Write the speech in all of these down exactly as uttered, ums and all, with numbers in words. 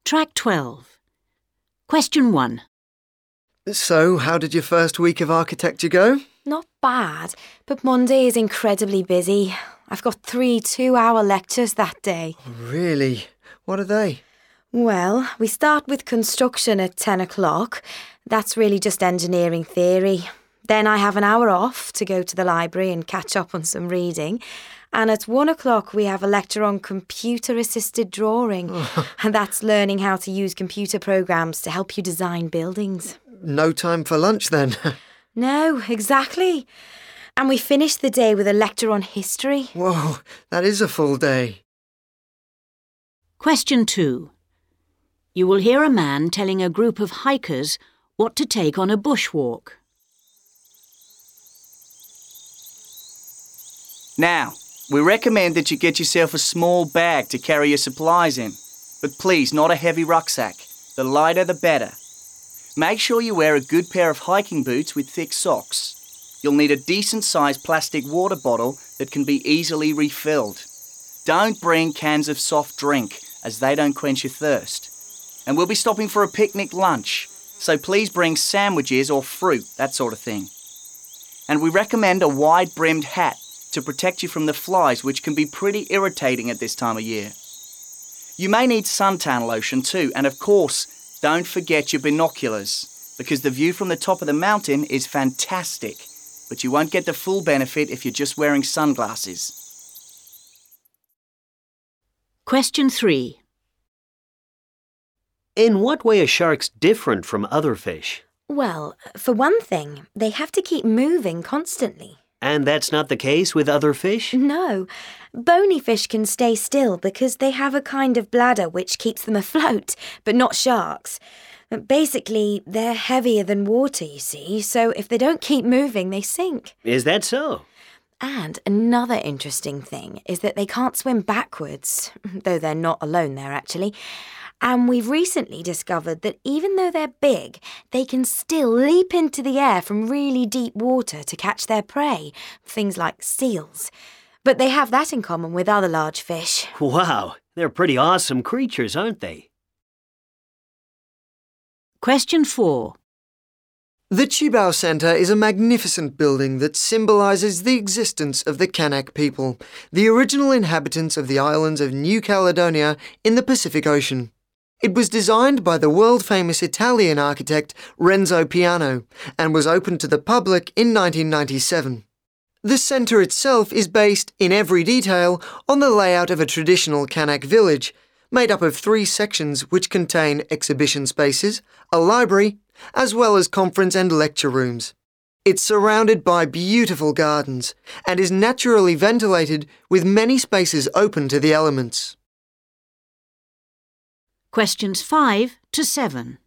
Track twelve. Question one. So, how did your first week of architecture go? Not bad, but Monday is incredibly busy. I've got three two-hour lectures that day. Really? What are they? Well, we start with construction at ten o'clock. That's really just engineering theory. Then I have an hour off to go to the library and catch up on some reading. And at one o'clock we have a lecture on computer-assisted drawing. And that's learning how to use computer programs to help you design buildings. No time for lunch then? No, exactly. And we finish the day with a lecture on history. Whoa, that is a full day. Question two. You will hear a man telling a group of hikers what to take on a bushwalk. Now, we recommend that you get yourself a small bag to carry your supplies in, but please not a heavy rucksack. The lighter the better. Make sure you wear a good pair of hiking boots with thick socks. You'll need a decent-sized plastic water bottle that can be easily refilled. Don't bring cans of soft drink, as they don't quench your thirst. And we'll be stopping for a picnic lunch, so please bring sandwiches or fruit, that sort of thing. And we recommend a wide-brimmed hat to protect you from the flies, which can be pretty irritating at this time of year. You may need suntan lotion too, and of course, don't forget your binoculars, because the view from the top of the mountain is fantastic, but you won't get the full benefit if you're just wearing sunglasses. Question three. In what way are sharks different from other fish? Well, for one thing, they have to keep moving constantly. And that's not the case with other fish? No. Bony fish can stay still because they have a kind of bladder which keeps them afloat, but not sharks. Basically, they're heavier than water, you see, so if they don't keep moving, they sink. Is that so? And another interesting thing is that they can't swim backwards, though they're not alone there, actually. And we've recently discovered that even though they're big, they can still leap into the air from really deep water to catch their prey, things like seals. But they have that in common with other large fish. Wow, they're pretty awesome creatures, aren't they? Question four. The Chibao Centre is a magnificent building that symbolises the existence of the Kanak people, the original inhabitants of the islands of New Caledonia in the Pacific Ocean. It was designed by the world-famous Italian architect Renzo Piano and was opened to the public in nineteen ninety-seven. The centre itself is based, in every detail, on the layout of a traditional Kanak village, made up of three sections which contain exhibition spaces, a library, as well as conference and lecture rooms. It's surrounded by beautiful gardens and is naturally ventilated with many spaces open to the elements. Questions five to seven.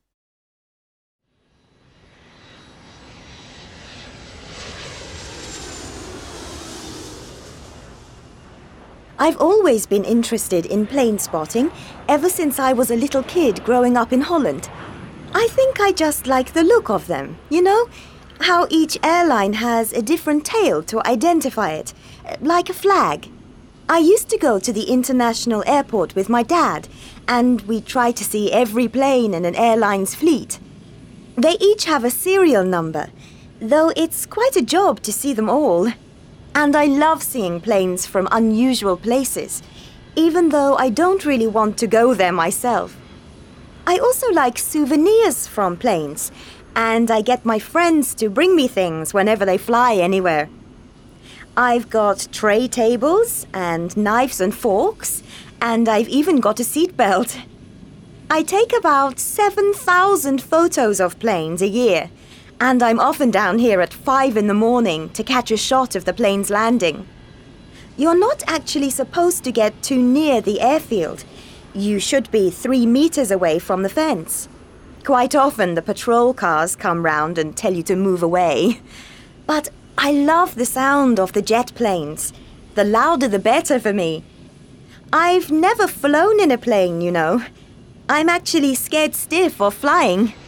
I've always been interested in plane spotting ever since I was a little kid growing up in Holland. I think I just like the look of them, you know? How each airline has a different tail to identify it, like a flag. I used to go to the international airport with my dad, and we try to see every plane in an airline's fleet. They each have a serial number, though it's quite a job to see them all. And I love seeing planes from unusual places, even though I don't really want to go there myself. I also like souvenirs from planes, and I get my friends to bring me things whenever they fly anywhere. I've got tray tables and knives and forks, and I've even got a seatbelt. I take about seven thousand photos of planes a year, and I'm often down here at five in the morning to catch a shot of the plane's landing. You're not actually supposed to get too near the airfield. You should be three meters away from the fence. Quite often the patrol cars come round and tell you to move away. But I love the sound of the jet planes. The louder the better for me. I've never flown in a plane, you know. I'm actually scared stiff of flying.